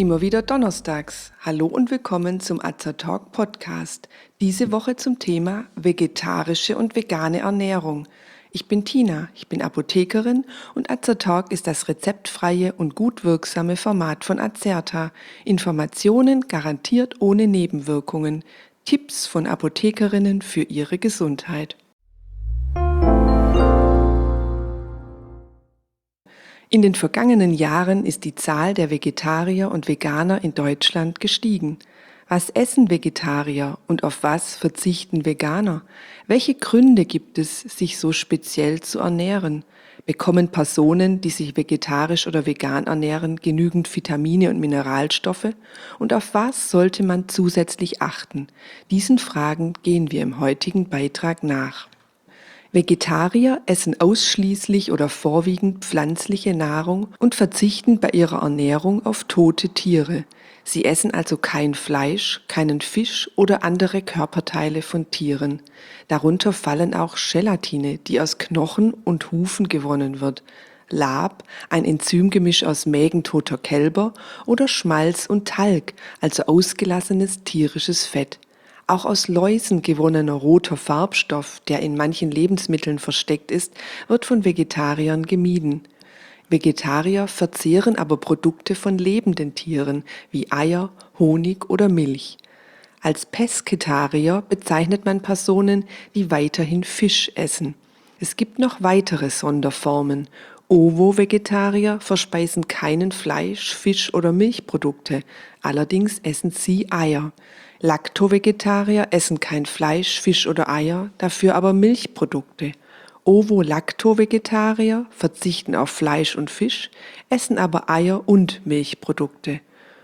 Immer wieder donnerstags. Hallo und willkommen zum Azertalk Podcast. Diese Woche zum Thema vegetarische und vegane Ernährung. Ich bin Tina, ich bin Apothekerin und Azertalk ist das rezeptfreie und gut wirksame Format von Azerta. Informationen garantiert ohne Nebenwirkungen. Tipps von Apothekerinnen für ihre Gesundheit. In den vergangenen Jahren ist die Zahl der Vegetarier und Veganer in Deutschland gestiegen. Was essen Vegetarier und auf was verzichten Veganer? Welche Gründe gibt es, sich so speziell zu ernähren? Bekommen Personen, die sich vegetarisch oder vegan ernähren, genügend Vitamine und Mineralstoffe? Und auf was sollte man zusätzlich achten? Diesen Fragen gehen wir im heutigen Beitrag nach. Vegetarier essen ausschließlich oder vorwiegend pflanzliche Nahrung und verzichten bei ihrer Ernährung auf tote Tiere. Sie essen also kein Fleisch, keinen Fisch oder andere Körperteile von Tieren. Darunter fallen auch Gelatine, die aus Knochen und Hufen gewonnen wird, Lab, ein Enzymgemisch aus Mägen toter Kälber, oder Schmalz und Talg, also ausgelassenes tierisches Fett. Auch aus Läusen gewonnener roter Farbstoff, der in manchen Lebensmitteln versteckt ist, wird von Vegetariern gemieden. Vegetarier verzehren aber Produkte von lebenden Tieren wie Eier, Honig oder Milch. Als Pesketarier bezeichnet man Personen, die weiterhin Fisch essen. Es gibt noch weitere Sonderformen. Ovo-Vegetarier verspeisen keinen Fleisch, Fisch oder Milchprodukte, allerdings essen sie Eier. Lacto-Vegetarier essen kein Fleisch, Fisch oder Eier, dafür aber Milchprodukte. Ovo-Lacto-Vegetarier verzichten auf Fleisch und Fisch, essen aber Eier und Milchprodukte.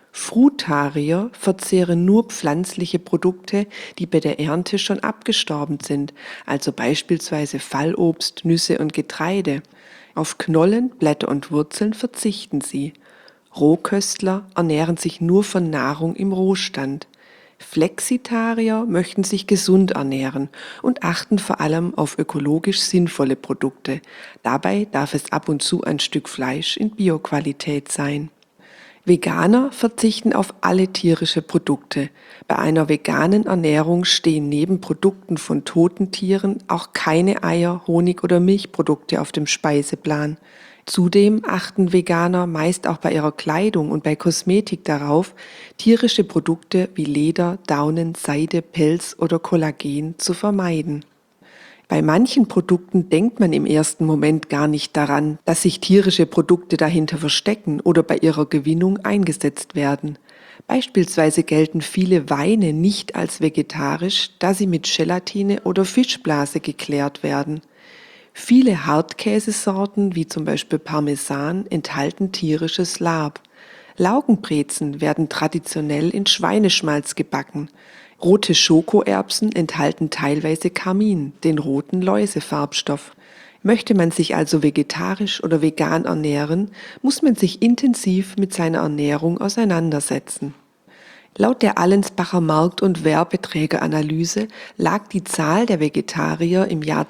Frutarier verzehren nur pflanzliche Produkte, die bei der Ernte schon abgestorben sind, also beispielsweise Fallobst, Nüsse und Getreide. Auf Knollen, Blätter und Wurzeln verzichten sie. Rohköstler ernähren sich nur von Nahrung im Rohstand. Flexitarier möchten sich gesund ernähren und achten vor allem auf ökologisch sinnvolle Produkte. Dabei darf es ab und zu ein Stück Fleisch in Bioqualität sein. Veganer verzichten auf alle tierische Produkte. Bei einer veganen Ernährung stehen neben Produkten von toten Tieren auch keine Eier, Honig oder Milchprodukte auf dem Speiseplan. Zudem achten Veganer meist auch bei ihrer Kleidung und bei Kosmetik darauf, tierische Produkte wie Leder, Daunen, Seide, Pelz oder Kollagen zu vermeiden. Bei manchen Produkten denkt man im ersten Moment gar nicht daran, dass sich tierische Produkte dahinter verstecken oder bei ihrer Gewinnung eingesetzt werden. Beispielsweise gelten viele Weine nicht als vegetarisch, da sie mit Gelatine oder Fischblase geklärt werden. Viele Hartkäsesorten, wie zum Beispiel Parmesan, enthalten tierisches Lab. Laugenbrezen werden traditionell in Schweineschmalz gebacken. Rote Schokoerbsen enthalten teilweise Karmin, den roten Läusefarbstoff. Möchte man sich also vegetarisch oder vegan ernähren, muss man sich intensiv mit seiner Ernährung auseinandersetzen. Laut der Allensbacher Markt- und Werbeträgeranalyse lag die Zahl der Vegetarier im Jahr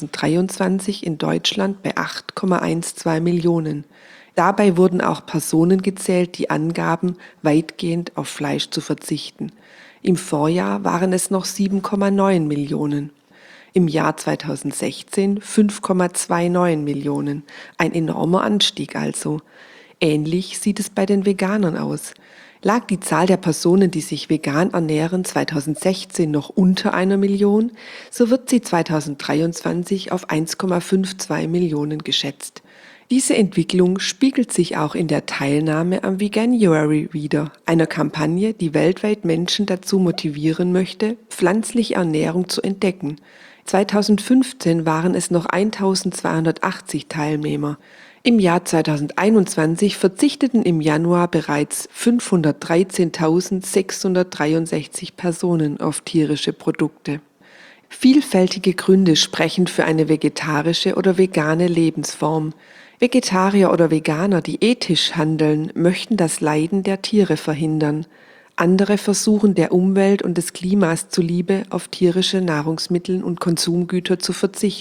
2023 in Deutschland bei 8,12 Millionen. Dabei wurden auch Personen gezählt, die angaben, weitgehend auf Fleisch zu verzichten. Im Vorjahr waren es noch 7,9 Millionen. Im Jahr 2016 5,29 Millionen. Ein enormer Anstieg also. Ähnlich sieht es bei den Veganern aus. Lag die Zahl der Personen, die sich vegan ernähren, 2016 noch unter 1 Million, so wird sie 2023 auf 1,52 Millionen geschätzt. Diese Entwicklung spiegelt sich auch in der Teilnahme am Veganuary wider, einer Kampagne, die weltweit Menschen dazu motivieren möchte, pflanzliche Ernährung zu entdecken. 2015 waren es noch 1280 Teilnehmer. Im Jahr 2021 verzichteten im Januar bereits 513.663 Personen auf tierische Produkte. Vielfältige Gründe sprechen für eine vegetarische oder vegane Lebensform. Vegetarier oder Veganer, die ethisch handeln, möchten das Leiden der Tiere verhindern. Andere versuchen der Umwelt und des Klimas zuliebe auf tierische Nahrungsmittel und Konsumgüter zu verzichten.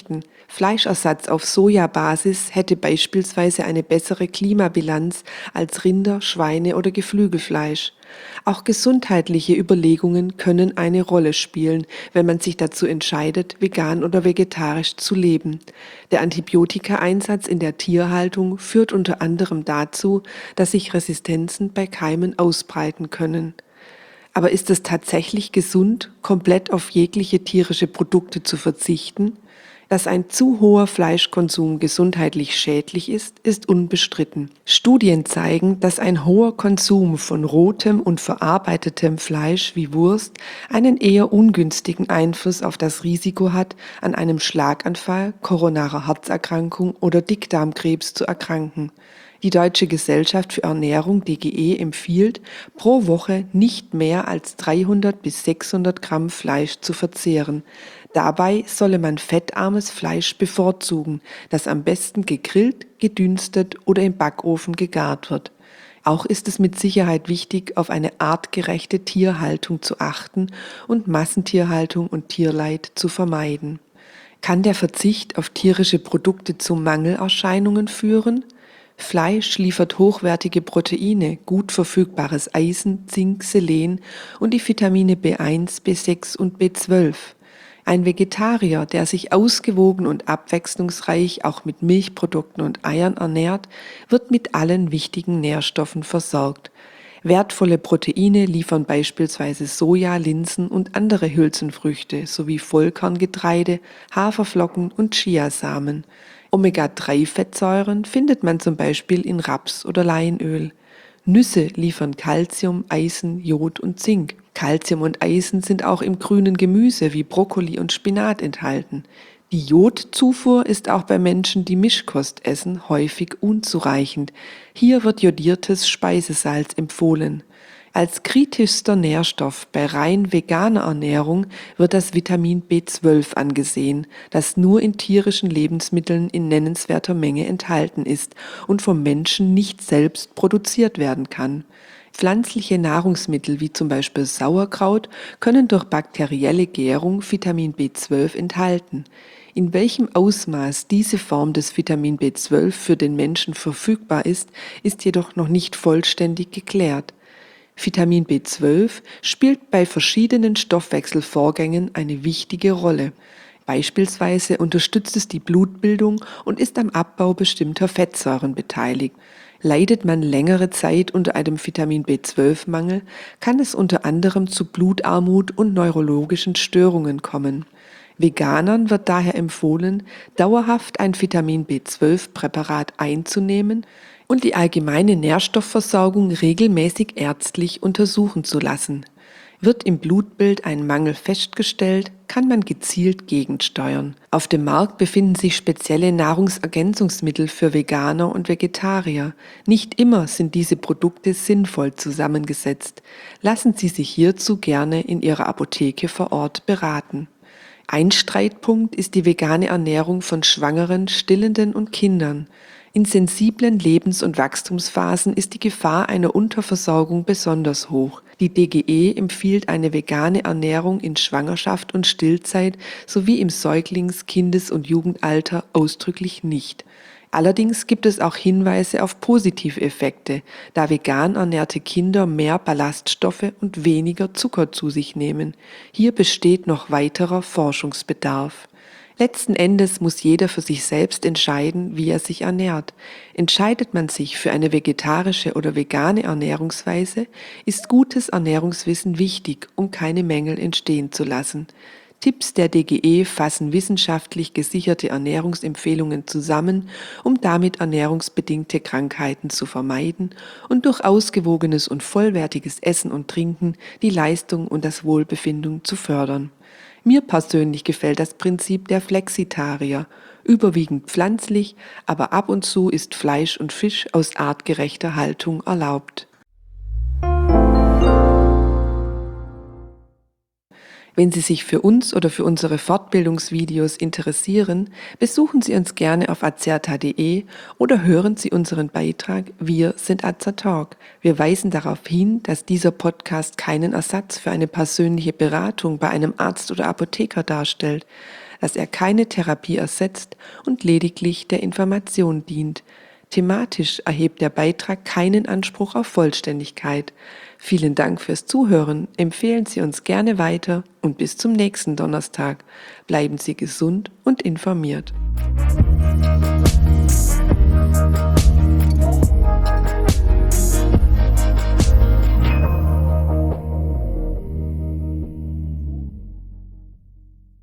Fleischersatz auf Sojabasis hätte beispielsweise eine bessere Klimabilanz als Rinder-, Schweine- oder Geflügelfleisch. Auch gesundheitliche Überlegungen können eine Rolle spielen, wenn man sich dazu entscheidet, vegan oder vegetarisch zu leben. Der Antibiotikaeinsatz in der Tierhaltung führt unter anderem dazu, dass sich Resistenzen bei Keimen ausbreiten können. Aber ist es tatsächlich gesund, komplett auf jegliche tierische Produkte zu verzichten? Dass ein zu hoher Fleischkonsum gesundheitlich schädlich ist, ist unbestritten. Studien zeigen, dass ein hoher Konsum von rotem und verarbeitetem Fleisch wie Wurst einen eher ungünstigen Einfluss auf das Risiko hat, an einem Schlaganfall, koronarer Herzerkrankung oder Dickdarmkrebs zu erkranken. Die Deutsche Gesellschaft für Ernährung (DGE) empfiehlt, pro Woche nicht mehr als 300 bis 600 Gramm Fleisch zu verzehren. Dabei solle man fettarmes Fleisch bevorzugen, das am besten gegrillt, gedünstet oder im Backofen gegart wird. Auch ist es mit Sicherheit wichtig, auf eine artgerechte Tierhaltung zu achten und Massentierhaltung und Tierleid zu vermeiden. Kann der Verzicht auf tierische Produkte zu Mangelerscheinungen führen? Fleisch liefert hochwertige Proteine, gut verfügbares Eisen, Zink, Selen und die Vitamine B1, B6 und B12. Ein Vegetarier, der sich ausgewogen und abwechslungsreich auch mit Milchprodukten und Eiern ernährt, wird mit allen wichtigen Nährstoffen versorgt. Wertvolle Proteine liefern beispielsweise Soja, Linsen und andere Hülsenfrüchte sowie Vollkorngetreide, Haferflocken und Chiasamen. Omega-3-Fettsäuren findet man zum Beispiel in Raps- oder Leinöl. Nüsse liefern Calcium, Eisen, Jod und Zink. Calcium und Eisen sind auch im grünen Gemüse wie Brokkoli und Spinat enthalten. Die Jodzufuhr ist auch bei Menschen, die Mischkost essen, häufig unzureichend. Hier wird jodiertes Speisesalz empfohlen. Als kritischster Nährstoff bei rein veganer Ernährung wird das Vitamin B12 angesehen, das nur in tierischen Lebensmitteln in nennenswerter Menge enthalten ist und vom Menschen nicht selbst produziert werden kann. Pflanzliche Nahrungsmittel wie zum Beispiel Sauerkraut können durch bakterielle Gärung Vitamin B12 enthalten. In welchem Ausmaß diese Form des Vitamin B12 für den Menschen verfügbar ist jedoch noch nicht vollständig geklärt. Vitamin B12 spielt bei verschiedenen Stoffwechselvorgängen eine wichtige Rolle. Beispielsweise unterstützt es die Blutbildung und ist am Abbau bestimmter Fettsäuren beteiligt. Leidet man längere Zeit unter einem Vitamin B12-Mangel, kann es unter anderem zu Blutarmut und neurologischen Störungen kommen. Veganern wird daher empfohlen, dauerhaft ein Vitamin B12-Präparat einzunehmen und die allgemeine Nährstoffversorgung regelmäßig ärztlich untersuchen zu lassen. Wird im Blutbild ein Mangel festgestellt, kann man gezielt gegensteuern. Auf dem Markt befinden sich spezielle Nahrungsergänzungsmittel für Veganer und Vegetarier. Nicht immer sind diese Produkte sinnvoll zusammengesetzt. Lassen Sie sich hierzu gerne in Ihrer Apotheke vor Ort beraten. Ein Streitpunkt ist die vegane Ernährung von Schwangeren, Stillenden und Kindern. In sensiblen Lebens- und Wachstumsphasen ist die Gefahr einer Unterversorgung besonders hoch. Die DGE empfiehlt eine vegane Ernährung in Schwangerschaft und Stillzeit sowie im Säuglings-, Kindes- und Jugendalter ausdrücklich nicht. Allerdings gibt es auch Hinweise auf positive Effekte, da vegan ernährte Kinder mehr Ballaststoffe und weniger Zucker zu sich nehmen. Hier besteht noch weiterer Forschungsbedarf. Letzten Endes muss jeder für sich selbst entscheiden, wie er sich ernährt. Entscheidet man sich für eine vegetarische oder vegane Ernährungsweise, ist gutes Ernährungswissen wichtig, um keine Mängel entstehen zu lassen. Tipps der DGE fassen wissenschaftlich gesicherte Ernährungsempfehlungen zusammen, um damit ernährungsbedingte Krankheiten zu vermeiden und durch ausgewogenes und vollwertiges Essen und Trinken die Leistung und das Wohlbefinden zu fördern. Mir persönlich gefällt das Prinzip der Flexitarier, überwiegend pflanzlich, aber ab und zu ist Fleisch und Fisch aus artgerechter Haltung erlaubt. Wenn Sie sich für uns oder für unsere Fortbildungsvideos interessieren, besuchen Sie uns gerne auf azerta.de oder hören Sie unseren Beitrag Wir sind Azertalk. Wir weisen darauf hin, dass dieser Podcast keinen Ersatz für eine persönliche Beratung bei einem Arzt oder Apotheker darstellt. dass er keine Therapie ersetzt und lediglich der Information dient. Thematisch erhebt der Beitrag keinen Anspruch auf Vollständigkeit. Vielen Dank fürs Zuhören, empfehlen Sie uns gerne weiter und bis zum nächsten Donnerstag. Bleiben Sie gesund und informiert.